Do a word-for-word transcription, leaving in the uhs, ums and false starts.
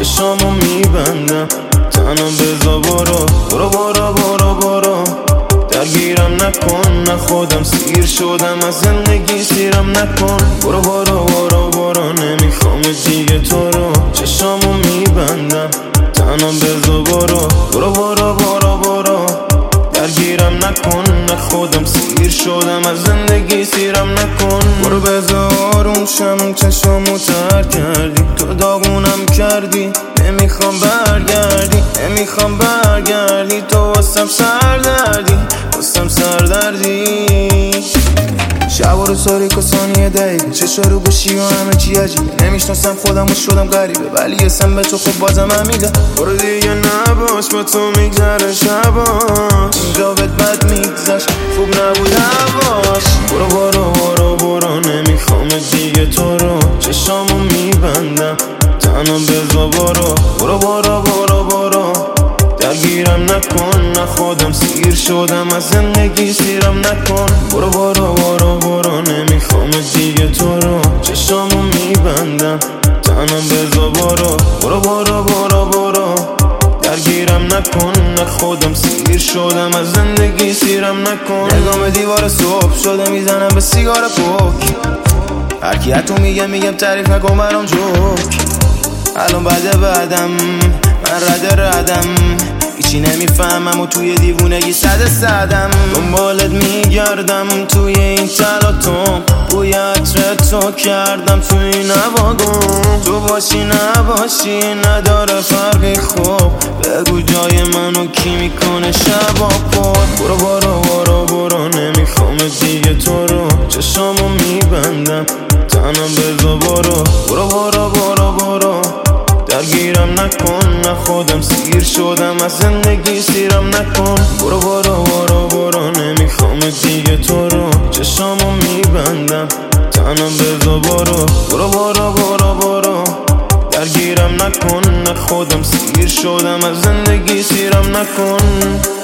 چشامو میبندم تنها بزا برو برو برو برو برو درگیرم نکن، نه خودم سیر شدم از زندگی سیرم نکن. برو برو برو برو نمیخوام دیگه تو رو، چشامو میبندم تنها بزا برو برو برو برو برو درگیرم نکن، نه خودم سیر شدم از زندگی سیرم نکن. برو بزا آروم شم، چشامو تر کردی تو داغونم کردی، نمیخوام برگردی نمیخوام برگردی تو واسم سردردی واسم سردردی. شب و روز تاریک و ثانیه دقیقه چشا رو گوشی و همه چی عجیبه، نمیشناسم خودم و شدم غریبه ولی اسم به تو خب بازم همیده. برو دیگه نباش با تو میگذره شباش، اینجا بهت بد میگذشت خوب نبود هواش. برو برو برو برو نمیخوام دیگه تو رو، چشامو میبندم تنها بزا برو برو برو برو برو درگیرم نکن، نه خودم سیر شدم از زندگی سیرم نکن. برو برو برو برو نمیخوام دیگه تو رو، چشامو میبندم تنها بزا برو برو برو برو برو درگیرم نکن، نه خودم سیر شدم از زندگی سیرم نکن. نگام به دیوار صبح شده میزنم به سیگار پوک، هر کی تو میگه میگم تعریف نکن برام جوک. الان بعد بعدم من رد ردم هیچی نمیفهمم و توی دیوونگی صد صدم دنبالت میگردم توی این تلاطم، بوی عطر تو کردم توی این نواگم. تو باشی نباشی نداره فرقی، خوب بگو جای منو کی میکنه شبا پر. برو برو برو برو نمیخوام دیگه تو رو، چشامو میبندم تنها بزا برو برو برو برو برو درگیرم نکن، نه خودم سیر شدم از زندگی سیرم نکن. برو برو برو برو نمیخوام دیگه تو رو، چشامو میبندم تنها بزا برو برو برو برو برو درگیرم نکن، نه خودم سیر شدم از زندگی سیرم نکن.